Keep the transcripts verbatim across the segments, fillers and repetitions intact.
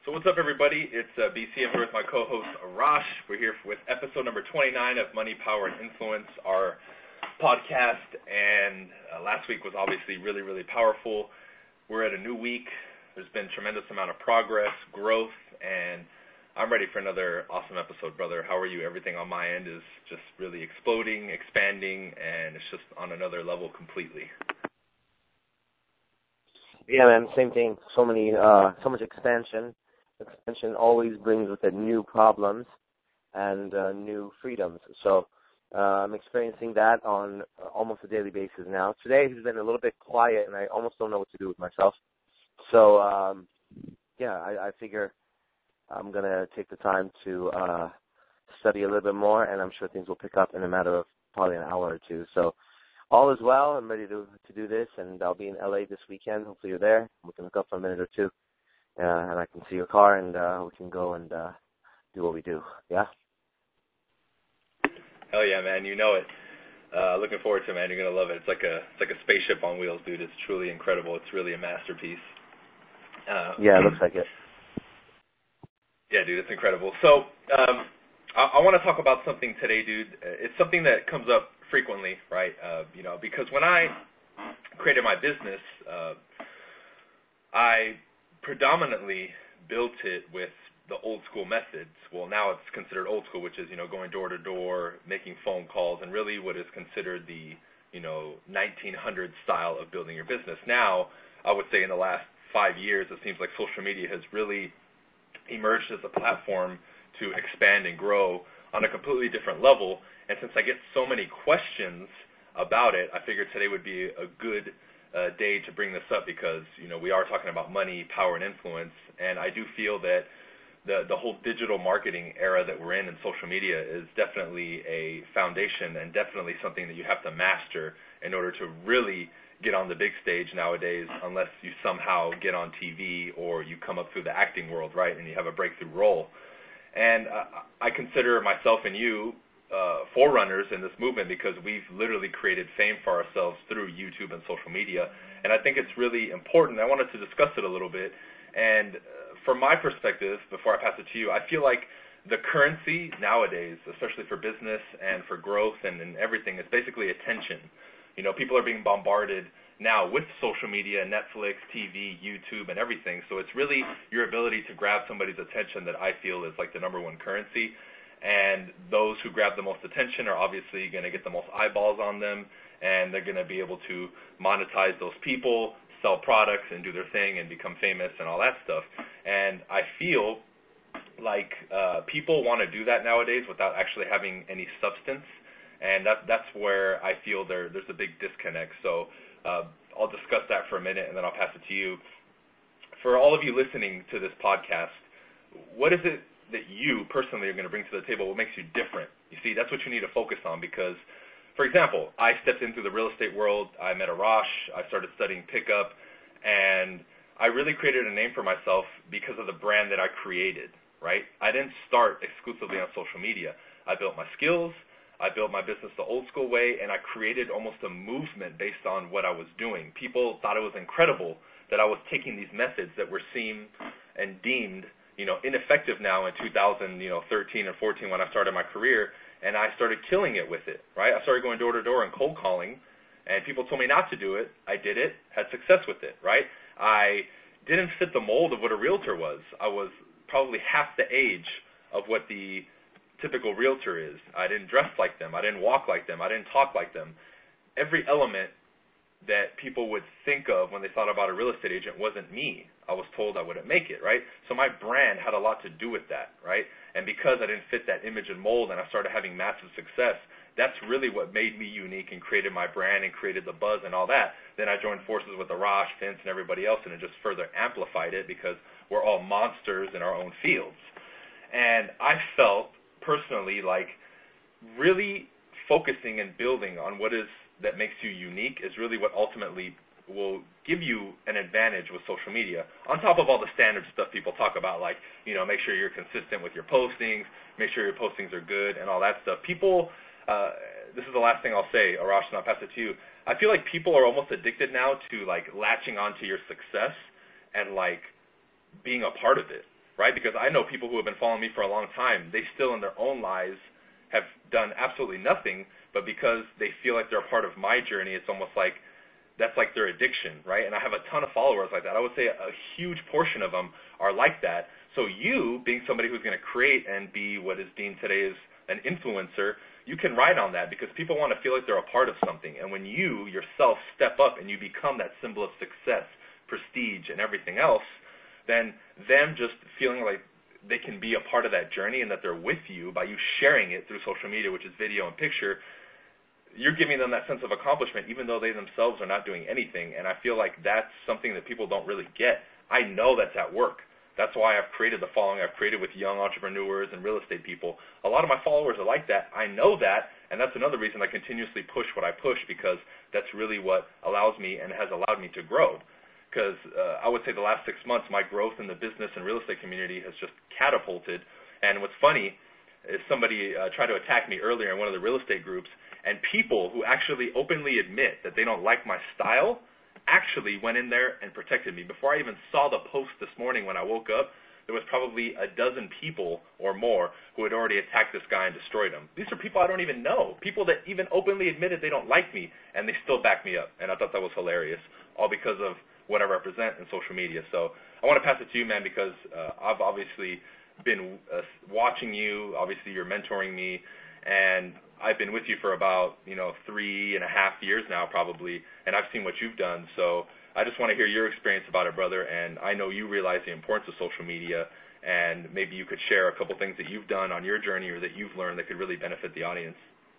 So what's up, everybody? It's uh, B C. I'm here with my co-host, Arash. We're here with episode number twenty-nine of Money, Power, and Influence, our podcast. And uh, last week was obviously really, really powerful. We're at a new week. There's been tremendous amount of progress, growth, and I'm ready for another awesome episode, brother. How are you? Everything on my end is just really exploding, expanding, and it's just on another level completely. Yeah, man, same thing. So many, uh, so much expansion. Expansion always brings with it new problems and uh, new freedoms. So uh, I'm experiencing that on uh, almost a daily basis now. Today has been a little bit quiet, and I almost don't know what to do with myself. So, um, yeah, I, I figure I'm going to take the time to uh, study a little bit more, and I'm sure things will pick up in a matter of probably an hour or two. So all is well. I'm ready to to do this, and I'll be in L A this weekend. Hopefully you're there. We can hook up for a minute or two. Uh, and I can see your car, and uh, we can go and uh, do what we do. Yeah? Hell yeah, man. You know it. Uh, looking forward to it, man. You're going to love it. It's like a it's like a spaceship on wheels, dude. It's truly incredible. It's really a masterpiece. Uh, yeah, it looks like it. Yeah, dude, it's incredible. So um, I, I want to talk about something today, dude. It's something that comes up frequently, right? Uh, you know, because when I created my business, uh, I predominantly built it with the old school methods. Well, now it's considered old school, which is, you know, going door to door, making phone calls, and really what is considered the, you know, nineteen hundreds style of building your business. Now, I would say in the last five years, it seems like social media has really emerged as a platform to expand and grow on a completely different level. And since I get so many questions about it, I figured today would be a good uh, day to bring this up because, you know, we are talking about money, power, and influence, and I do feel that the the whole digital marketing era that we're in and social media is definitely a foundation and definitely something that you have to master in order to really get on the big stage nowadays, unless you somehow get on T V or you come up through the acting world, right, and you have a breakthrough role. And uh, I consider myself and you uh, forerunners in this movement because we've literally created fame for ourselves through YouTube and social media. And I think it's really important. I wanted to discuss it a little bit. And uh, from my perspective, before I pass it to you, I feel like the currency nowadays, especially for business and for growth and, and everything, is basically attention. You know, people are being bombarded now with social media, Netflix, T V, YouTube, and everything. So it's really your ability to grab somebody's attention that I feel is like the number one currency. And those who grab the most attention are obviously going to get the most eyeballs on them, and they're going to be able to monetize those people, sell products, and do their thing and become famous and all that stuff. And I feel like uh, people want to do that nowadays without actually having any substance, and that, that's where I feel there there's a big disconnect. So uh, I'll discuss that for a minute, and then I'll pass it to you. For all of you listening to this podcast, what is it that you personally are going to bring to the table? What makes you different? You see, that's what you need to focus on because, for example, I stepped into the real estate world. I met Arash. I started studying pickup, and I really created a name for myself because of the brand that I created, right? I didn't start exclusively on social media. I built my skills. I built my business the old school way, and I created almost a movement based on what I was doing. People thought it was incredible that I was taking these methods that were seen and deemed, you know, ineffective now in two thousand, you know, thirteen or fourteen when I started my career, and I started killing it with it, right? I started going door to door and cold calling, and people told me not to do it. I did it, had success with it, right? I didn't fit the mold of what a realtor was. I was probably half the age of what the typical realtor is. I didn't dress like them. I didn't walk like them. I didn't talk like them. Every element that people would think of when they thought about a real estate agent wasn't me. I was told I wouldn't make it, right? So my brand had a lot to do with that, right? And because I didn't fit that image and mold and I started having massive success, that's really what made me unique and created my brand and created the buzz and all that. Then I joined forces with Arash, Vince, and everybody else, and it just further amplified it because we're all monsters in our own fields. And I felt personally like really focusing and building on what is that makes you unique is really what ultimately will give you an advantage with social media, on top of all the standard stuff people talk about, like, you know, make sure you're consistent with your postings, make sure your postings are good, and all that stuff. People, uh, this is the last thing I'll say, Arash, and I'll pass it to you. I feel like people are almost addicted now to, like, latching onto your success and, like, being a part of it, right? Because I know people who have been following me for a long time, they still in their own lives have done absolutely nothing, but because they feel like they're a part of my journey, it's almost like that's like their addiction, right? And I have a ton of followers like that. I would say a huge portion of them are like that. So you, being somebody who's going to create and be what is deemed today as an influencer, you can ride on that because people want to feel like they're a part of something. And when you yourself step up and you become that symbol of success, prestige, and everything else, then them just feeling like they can be a part of that journey and that they're with you by you sharing it through social media, which is video and picture, you're giving them that sense of accomplishment even though they themselves are not doing anything. And I feel like that's something that people don't really get. I know that's at work. That's why I've created the following I've created with young entrepreneurs and real estate people. A lot of my followers are like that. I know that, and that's another reason I continuously push what I push, because that's really what allows me and has allowed me to grow. Because uh, I would say the last six months, my growth in the business and real estate community has just catapulted. And what's funny is somebody uh, tried to attack me earlier in one of the real estate groups, and people who actually openly admit that they don't like my style actually went in there and protected me. Before I even saw the post this morning when I woke up, there was probably a dozen people or more who had already attacked this guy and destroyed him. These are people I don't even know, people that even openly admitted they don't like me, and they still back me up. And I thought that was hilarious, all because of what I represent in social media. So I want to pass it to you, man, because uh, I've obviously been uh, watching you. Obviously, you're mentoring me, and I've been with you for about, you know, three and a half years now probably, and I've seen what you've done. So I just want to hear your experience about it, brother, and I know you realize the importance of social media, and maybe you could share a couple things that you've done on your journey or that you've learned that could really benefit the audience.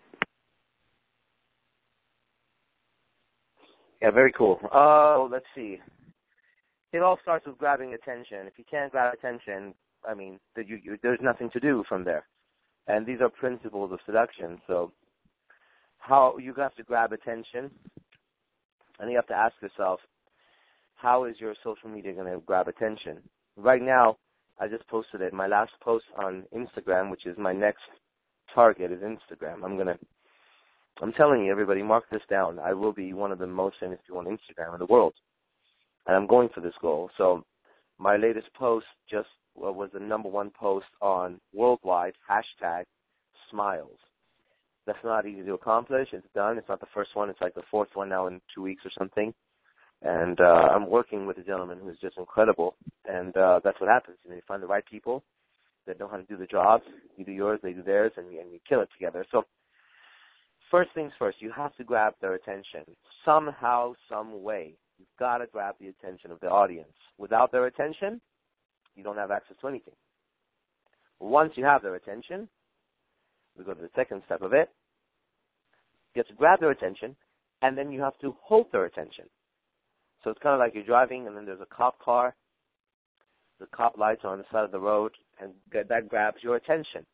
Yeah, very cool. Uh, let's see. It all starts with grabbing attention. If you can't grab attention, I mean, you, you, there's nothing to do from there. And these are principles of seduction. So how you have to grab attention, and you have to ask yourself, how is your social media going to grab attention? Right now, I just posted it. My last post on Instagram, which is my next target, is Instagram. I'm gonna, I'm telling you, everybody, mark this down. I will be one of the most famous people on Instagram in the world, and I'm going for this goal. So my latest post just well, was the number one post on worldwide, hashtag smiles. That's not easy to accomplish. It's done. It's not the first one. It's like the fourth one now in two weeks or something. And uh, I'm working with a gentleman who's just incredible. And uh, that's what happens. You know, you find the right people that know how to do the job. You do yours, they do theirs, and, and you kill it together. So first things first, you have to grab their attention. Somehow, some way, you've got to grab the attention of the audience. Without their attention, you don't have access to anything. Once you have their attention, we go to the second step of it. You have to grab their attention, and then you have to hold their attention. So it's kind of like you're driving, and then there's a cop car. The cop lights are on the side of the road, and that grabs your attention.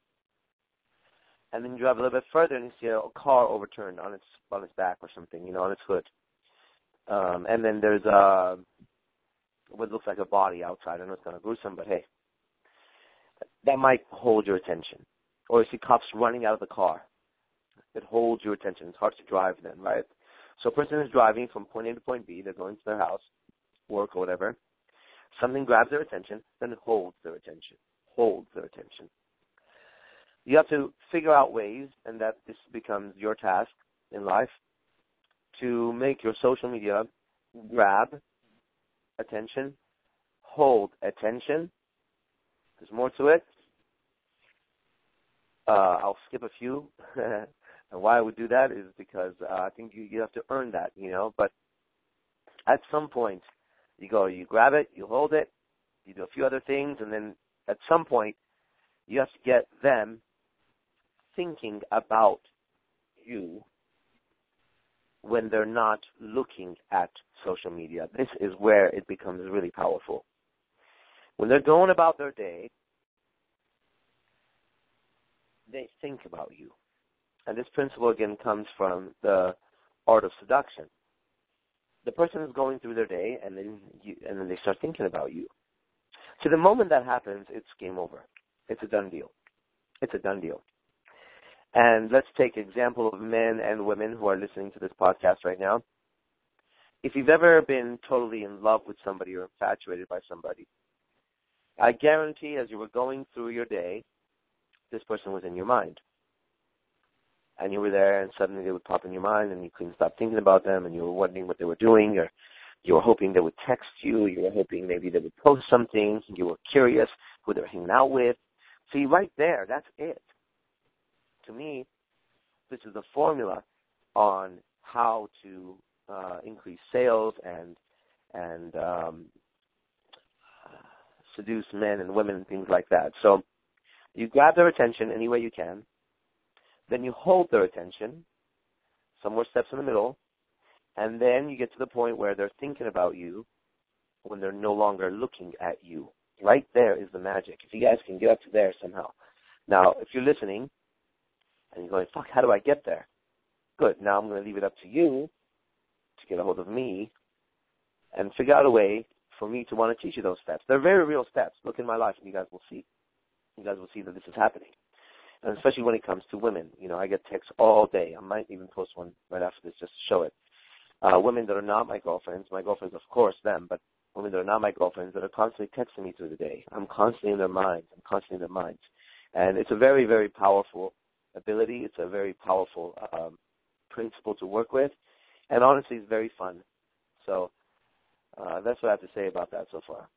And then you drive a little bit further, and you see a car overturned on its on its back or something, you know, on its hood. Um, and then there's a what looks like a body outside. I know it's kind of gruesome, but hey, that might hold your attention. Or you see cops running out of the car. It holds your attention. It's hard to drive then, right? So a person is driving from point A to point B. They're going to their house, work, or whatever. Something grabs their attention, then it holds their attention. Holds their attention. You have to figure out ways, and that this becomes your task in life, to make your social media grab attention, hold attention. There's more to it. Uh, I'll skip a few. And why I would do that is because uh, I think you, you have to earn that, you know. But at some point, you go, you grab it, you hold it, you do a few other things, and then at some point, you have to get them thinking about you when they're not looking at social media. This is where it becomes really powerful. When they're going about their day, they think about you. And this principle, again, comes from the art of seduction. The person is going through their day, and then you, and then they start thinking about you. So the moment that happens, it's game over. It's a done deal. It's a done deal. And let's take an example of men and women who are listening to this podcast right now. If you've ever been totally in love with somebody or infatuated by somebody, I guarantee as you were going through your day, this person was in your mind. And you were there, and suddenly they would pop in your mind, and you couldn't stop thinking about them, and you were wondering what they were doing, or you were hoping they would text you, you were hoping maybe they would post something, you were curious who they were hanging out with. See, right there, that's it. To me, this is the formula on how to uh, increase sales and and um, seduce men and women and things like that. So you grab their attention any way you can. Then you hold their attention, some more steps in the middle, and then you get to the point where they're thinking about you when they're no longer looking at you. Right there is the magic. If you guys can get up to there somehow. Now, if you're listening and you're going, fuck, how do I get there? Good. Now I'm going to leave it up to you to get a hold of me and figure out a way for me to want to teach you those steps. They're very real steps. Look in my life and you guys will see. You guys will see that this is happening. And especially when it comes to women. You know, I get texts all day. I might even post one right after this just to show it. Uh, women that are not my girlfriends, my girlfriends, of course, them, but women that are not my girlfriends that are constantly texting me through the day. I'm constantly in their minds. I'm constantly in their minds. And it's a very, very powerful ability. It's a very powerful um, principle to work with. And honestly, it's very fun. So uh, that's what I have to say about that so far.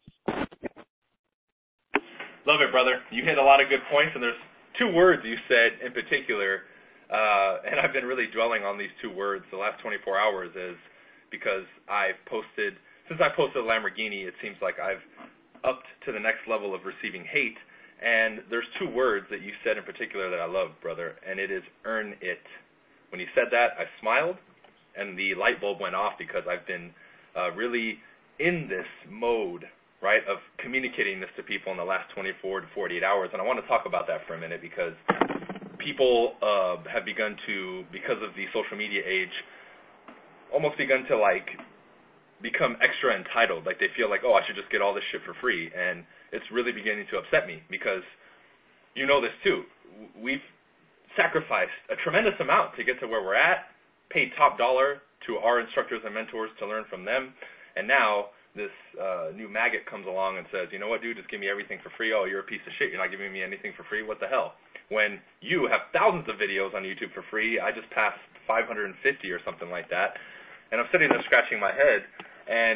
Love it, brother. You hit a lot of good points, and there's two words you said in particular, uh, and I've been really dwelling on these two words the last twenty-four hours is because I've posted, since I posted a Lamborghini, it seems like I've upped to the next level of receiving hate, and there's two words that you said in particular that I love, brother, and it is earn it. When you said that, I smiled, and the light bulb went off because I've been uh, really in this mode, right, of communicating this to people in the last twenty-four to forty-eight hours. And I want to talk about that for a minute because people uh, have begun to, because of the social media age, almost begun to, like, become extra entitled. Like, they feel like, oh, I should just get all this shit for free. And it's really beginning to upset me because you know this, too. We've sacrificed a tremendous amount to get to where we're at, paid top dollar to our instructors and mentors to learn from them, and now this uh, new maggot comes along and says, you know what, dude, just give me everything for free. Oh, you're a piece of shit. You're not giving me anything for free. What the hell? When you have thousands of videos on YouTube for free, I just passed five hundred fifty or something like that, and I'm sitting there scratching my head, and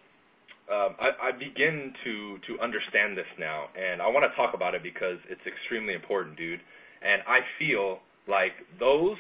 um, I, I begin to, to understand this now, and I want to talk about it because it's extremely important, dude, and I feel like those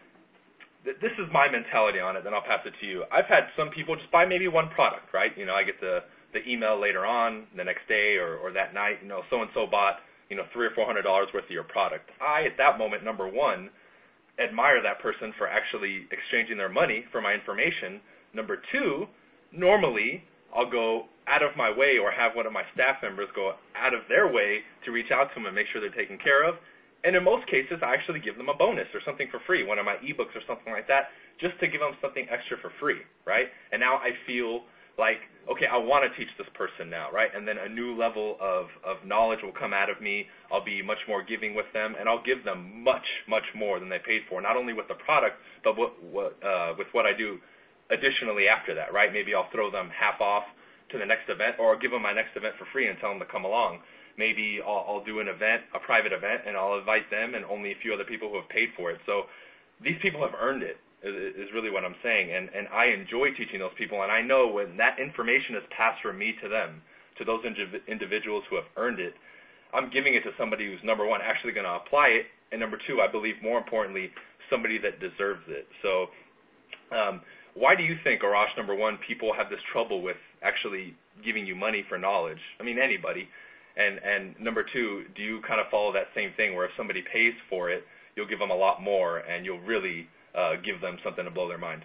this is my mentality on it, then I'll pass it to you. I've had some people just buy maybe one product, right? You know, I get the, the email later on, the next day or, or that night, you know, so-and-so bought, you know, three or four hundred dollars worth of your product. I, at that moment, number one, admire that person for actually exchanging their money for my information. Number two, normally I'll go out of my way or have one of my staff members go out of their way to reach out to them and make sure they're taken care of. And in most cases, I actually give them a bonus or something for free, one of my ebooks or something like that, just to give them something extra for free, right? And now I feel like, okay, I want to teach this person now, right? And then a new level of, of knowledge will come out of me. I'll be much more giving with them, and I'll give them much, much more than they paid for, not only with the product, but what, what, uh, with what I do additionally after that, right? Maybe I'll throw them half off to the next event, or I'll give them my next event for free and tell them to come along. Maybe I'll, I'll do an event, a private event, and I'll invite them and only a few other people who have paid for it. So these people have earned it, is, is really what I'm saying. And, and I enjoy teaching those people, and I know when that information is passed from me to them, to those indiv- individuals who have earned it, I'm giving it to somebody who's, number one, actually going to apply it, and number two, I believe more importantly, somebody that deserves it. So um, why do you think, Arash, number one, people have this trouble with actually giving you money for knowledge? I mean, anybody. And and number two, do you kind of follow that same thing where if somebody pays for it, you'll give them a lot more and you'll really uh, give them something to blow their mind?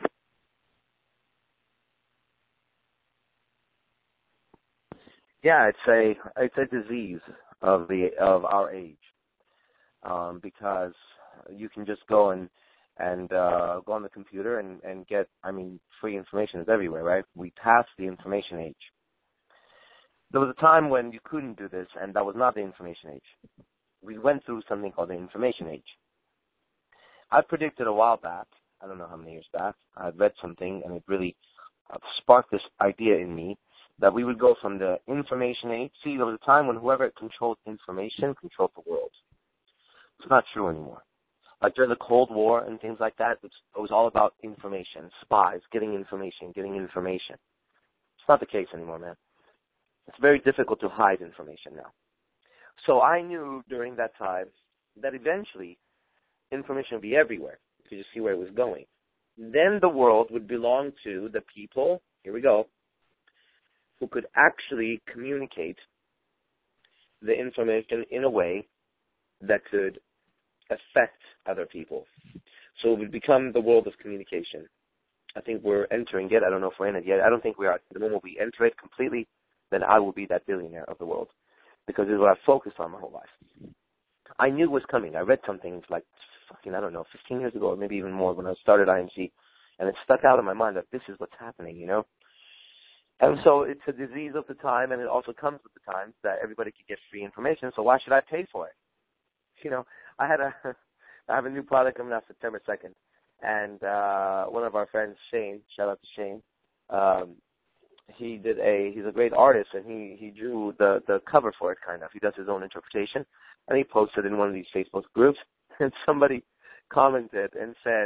Yeah, it's a it's a disease of the of our age, um, because you can just go and and uh, go on the computer and, and get, I mean, free information is everywhere, right? We passed the information age. There was a time when you couldn't do this, and that was not the information age. We went through something called the information age. I predicted a while back, I don't know how many years back, I read something, and it really uh, sparked this idea in me that we would go from the information age. See, there was a time when whoever controlled information controlled the world. It's not true anymore. Like during the Cold War and things like that, it was all about information, spies, getting information, getting information. It's not the case anymore, man. It's very difficult to hide information now. So I knew during that time that eventually information would be everywhere. You could just see where it was going. Then the world would belong to the people, here we go, who could actually communicate the information in a way that could affect other people. So it would become the world of communication. I think we're entering it. I don't know if we're in it yet. I don't think we are. The moment we enter it completely, then I will be that billionaire of the world, because it's what I've focused on my whole life. I knew it was coming. I read something like, fucking, I don't know, fifteen years ago, or maybe even more, when I started I M C, and it stuck out in my mind that this is what's happening, you know? And so it's a disease of the time, and it also comes with the times that everybody can get free information, so why should I pay for it? You know, I had a, I have a new product coming out September second, and uh, one of our friends, Shane, shout out to Shane, um, he did a, he's a great artist, and he, he drew the, the cover for it, kind of. He does his own interpretation, and he posted in one of these Facebook groups, and somebody commented and said,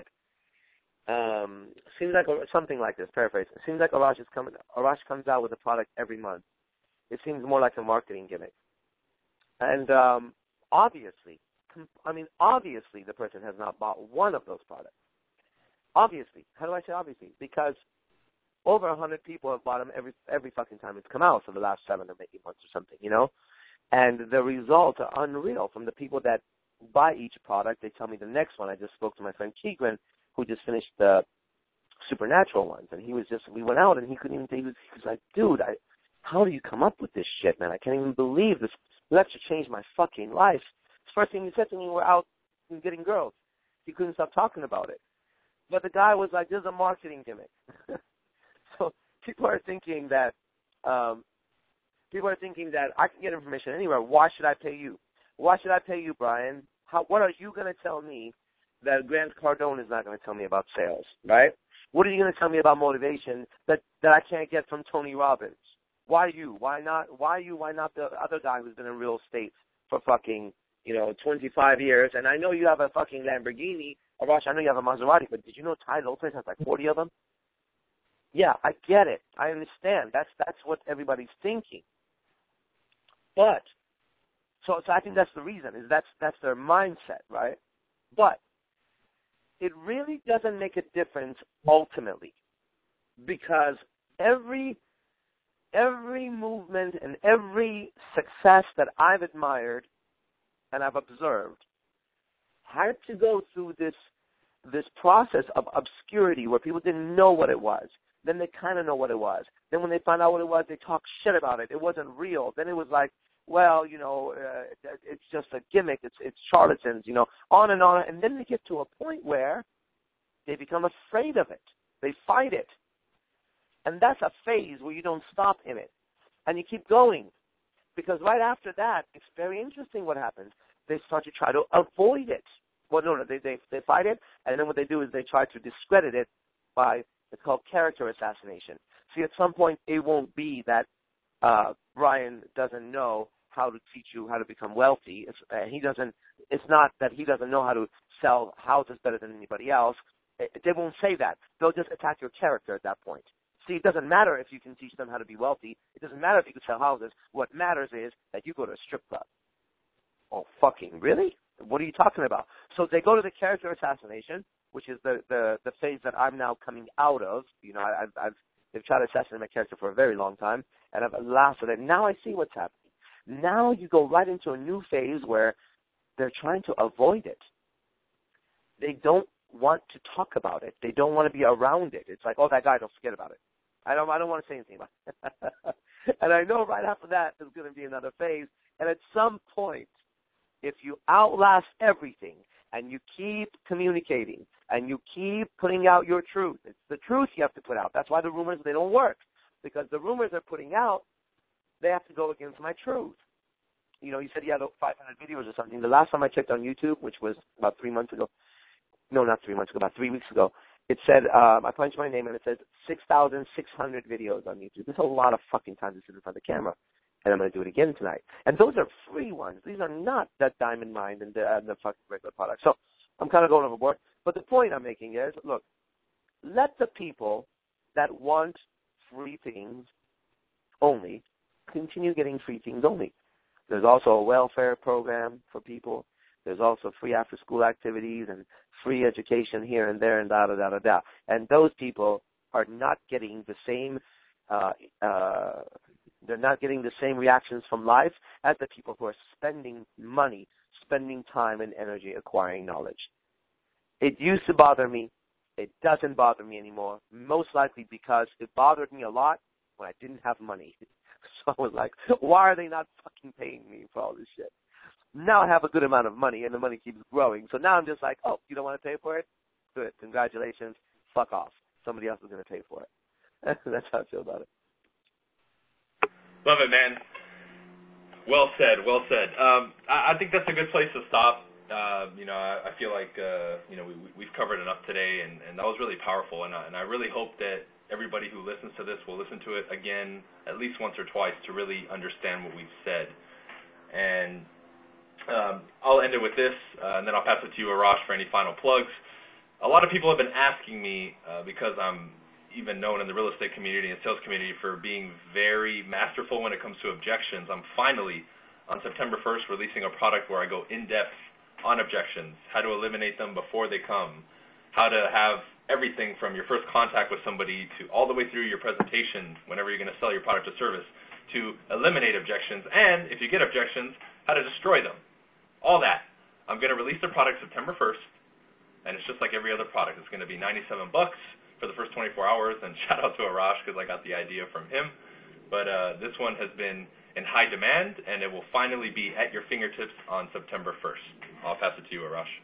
um, seems like, something like this, paraphrase, it seems like Arash is coming, Arash comes out with a product every month. It seems more like a marketing gimmick. And um, obviously, I mean, obviously the person has not bought one of those products. Obviously. How do I say obviously? Because over a hundred people have bought them every every fucking time it's come out for the last seven or eight months or something, you know? And the results are unreal from the people that buy each product. They tell me the next one. I just spoke to my friend Keegan, who just finished the Supernatural ones, and he was just, we went out and he couldn't even, he was, he was like, dude, I, how do you come up with this shit, man? I can't even believe this. Lecture changed my fucking life. First thing he said to me, we're out getting girls. He couldn't stop talking about it. But the guy was like, this is a marketing gimmick. So people are thinking that, um, people are thinking that I can get information anywhere. Why should I pay you? Why should I pay you, Brian? How, what are you going to tell me that Grant Cardone is not going to tell me about sales, right? What are you going to tell me about motivation that, that I can't get from Tony Robbins? Why you? Why not? Why you? Why not the other guy who's been in real estate for fucking, you know, twenty-five years? And I know you have a fucking Lamborghini. Arash, I know you have a Maserati, but did you know Tai Lopez has like forty of them? Yeah, I get it. I understand. That's that's what everybody's thinking. But so so I think that's the reason, is that's that's their mindset, right? But it really doesn't make a difference ultimately, because every every movement and every success that I've admired and I've observed had to go through this this process of obscurity where people didn't know what it was. Then they kind of know what it was. Then when they found out what it was, they talk shit about it. It wasn't real. Then it was like, well, you know, uh, it's just a gimmick. It's it's charlatans, you know, on and on. And then they get to a point where they become afraid of it. They fight it. And that's a phase where you don't stop in it. And you keep going. Because right after that, it's very interesting what happens. They start to try to avoid it. Well, no, no, they, they, they fight it, and then what they do is they try to discredit it by, it's called character assassination. See, at some point, it won't be that uh, Brian doesn't know how to teach you how to become wealthy. It's, uh, he doesn't, it's not that he doesn't know how to sell houses better than anybody else. It, they won't say that. They'll just attack your character at that point. See, it doesn't matter if you can teach them how to be wealthy. It doesn't matter if you can sell houses. What matters is that you go to a strip club. Oh, fucking really? What are you talking about? So they go to the character assassination, which is the, the, the phase that I'm now coming out of. You know, I, I've, I've they've tried to assassinate my character for a very long time, and I've lasted it. Now I see what's happening. Now you go right into a new phase where they're trying to avoid it. They don't want to talk about it. They don't want to be around it. It's like, oh, that guy, don't forget about it. I don't I don't want to say anything about it. And I know right after that there's going to be another phase. And at some point, if you outlast everything and you keep communicating and you keep putting out your truth, it's the truth you have to put out. That's why the rumors, they don't work. Because the rumors they're putting out, they have to go against my truth. You know, you said you had five hundred videos or something. The last time I checked on YouTube, which was about three months ago, no, not three months ago, about three weeks ago, it said, um, I punched my name and it says six thousand six hundred videos on YouTube. There's a lot of fucking time to sit in front of the camera. And I'm going to do it again tonight. And those are free ones. These are not that Diamond Mind and the, and the fucking regular product. So I'm kind of going overboard. But the point I'm making is, look, let the people that want free things only continue getting free things only. There's also a welfare program for people. There's also free after-school activities and free education here and there and da-da-da-da-da. And those people are not getting the same, uh, uh, they're not getting the same reactions from life as the people who are spending money, spending time and energy acquiring knowledge. It used to bother me. It doesn't bother me anymore, most likely because it bothered me a lot when I didn't have money. So I was like, why are they not fucking paying me for all this shit? Now I have a good amount of money, and the money keeps growing. So now I'm just like, oh, you don't want to pay for it? Good. Congratulations. Fuck off. Somebody else is going to pay for it. That's how I feel about it. Love it, man. Well said. Well said. Um, I, I think that's a good place to stop. Uh, you know, I, I feel like, uh, you know, we, we've covered enough today, and, and that was really powerful. And I, and I really hope that everybody who listens to this will listen to it again at least once or twice to really understand what we've said. And um, I'll end it with this, uh, and then I'll pass it to you, Arash, for any final plugs. A lot of people have been asking me, uh, because I'm even known in the real estate community and sales community for being very masterful when it comes to objections. I'm finally, on September first, releasing a product where I go in-depth on objections, how to eliminate them before they come, how to have everything from your first contact with somebody to all the way through your presentation whenever you're going to sell your product or service to eliminate objections, and if you get objections, how to destroy them. All that. I'm going to release the product September first, and it's just like every other product. It's going to be ninety-seven bucks for the first twenty-four hours, and shout out to Arash because I got the idea from him. But uh, this one has been in high demand, and it will finally be at your fingertips on September first. I'll pass it to you, Arash.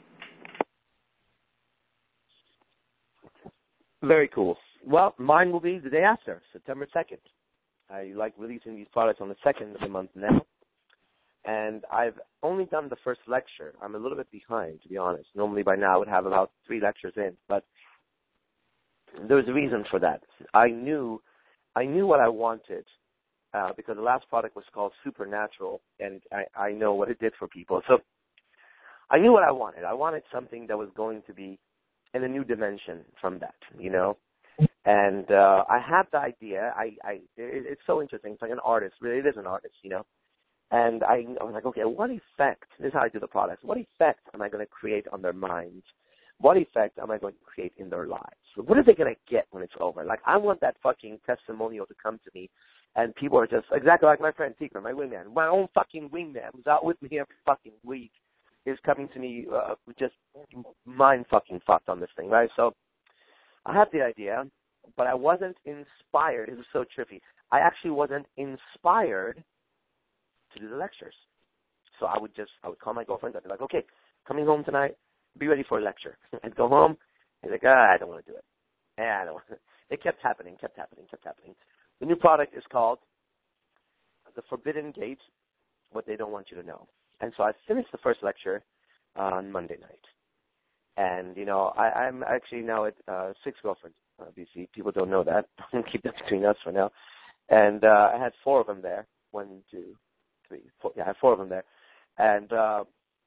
Very cool. Well, mine will be the day after, September second. I like releasing these products on the second of the month now. And I've only done the first lecture. I'm a little bit behind, to be honest. Normally by now I would have about three lectures in. But there's a reason for that. I knew I knew what I wanted uh, because the last product was called Supernatural, and I, I know what it did for people. So I knew what I wanted. I wanted something that was going to be in a new dimension from that, you know. And uh, I had the idea. I, I it, it's so interesting. It's like an artist. Really, it is an artist, you know. And I, I was like, okay, what effect? This is how I do the products. What effect am I going to create on their minds? What effect am I going to create in their lives? What are they going to get when it's over? Like, I want that fucking testimonial to come to me, and people are just exactly like my friend Tigger, my wingman, my own fucking wingman, who's out with me every fucking week, is coming to me uh, just mind fucking fucked on this thing, right? So I had the idea, but I wasn't inspired. It was so trippy. I actually wasn't inspired to do the lectures. So I would just, I would call my girlfriend. I'd be like, okay, coming home tonight, be ready for a lecture. I'd go home. He's like, ah, I don't want to do it. Yeah, I don't want to. It kept happening, kept happening, kept happening. The new product is called The Forbidden Gate, What They Don't Want You to Know. And so I finished the first lecture on Monday night. And, you know, I, I'm actually now at uh, six girlfriends, uh, B C. People don't know that. Keep that between us for now. And uh, I had four of them there. One, two, three, four. Yeah, I had four of them there. And, uh,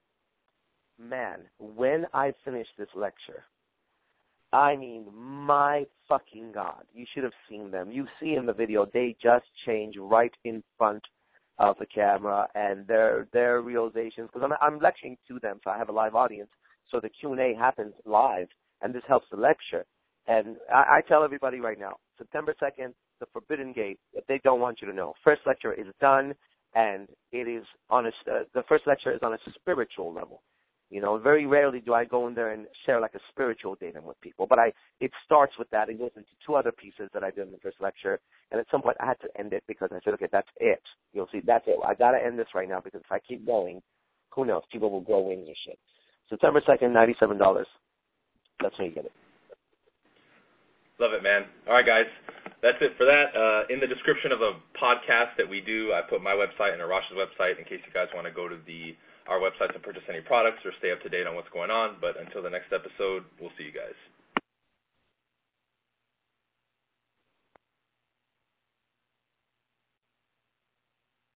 man, when I finished this lecture, I mean, my fucking God, you should have seen them. You see in the video, they just change right in front of the camera, and their their realizations, because I'm, I'm lecturing to them, so I have a live audience, so the Q and A happens live, and this helps the lecture. And I, I tell everybody right now, September second, The Forbidden Gate, that they don't want you to know. First lecture is done, and it is on a, uh, the first lecture is on a spiritual level. You know, very rarely do I go in there and share like a spiritual data with people, but I it starts with that. It goes into two other pieces that I did in the first lecture, and at some point I had to end it because I said, okay, that's it. You'll see, that's it. I got to end this right now because if I keep going, who knows? People will grow wings and shit. September second, ninety-seven dollars. That's when you get it. Love it, man. All right, guys. That's it for that. Uh, in the description of the podcast that we do, I put my website and Arash's website in case you guys want to go to the our website to purchase any products or stay up to date on what's going on. But until the next episode, we'll see you guys.